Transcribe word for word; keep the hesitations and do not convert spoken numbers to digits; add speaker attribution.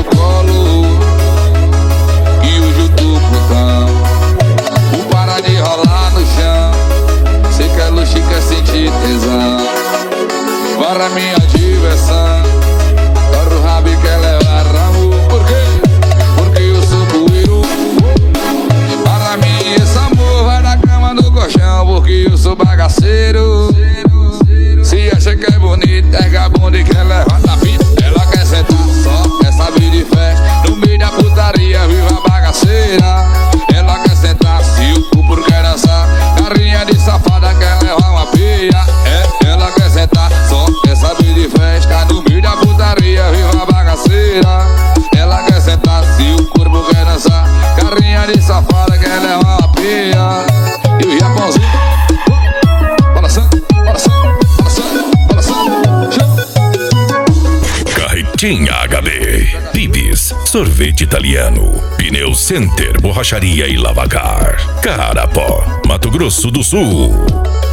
Speaker 1: no colo e hoje eu tô plantão. Vou parar de rolar no chão, sei que é luxo e quer sentir tesão. Para minha diversão, para o rabo e quer levar ramo. Por quê? Porque eu sou poeiro. Para mim esse amor vai da cama no colchão, porque eu sou bagaceiro. Se acha que é bonito, pega a bunda e quer levar na pinta. Ela quer sentar só, quer saber de festa, no meio da putaria, viva a bagaceira. Ela quer sentar, se o cupo quer dançar, carrinha de safada quer levar uma peia. É, ela quer sentar só, quer saber de festa, no meio da putaria, viva a bagaceira. Ela quer sentar, se o corpo quer dançar, carrinha de safada quer levar uma peia. E o Japãozinho balançando, balançando, balançando, balançando, show.
Speaker 2: Carretinha H D, Bibis, sorvete italiano, Pneu Center, borracharia e lavacar, Carapó, Mato Grosso do Sul.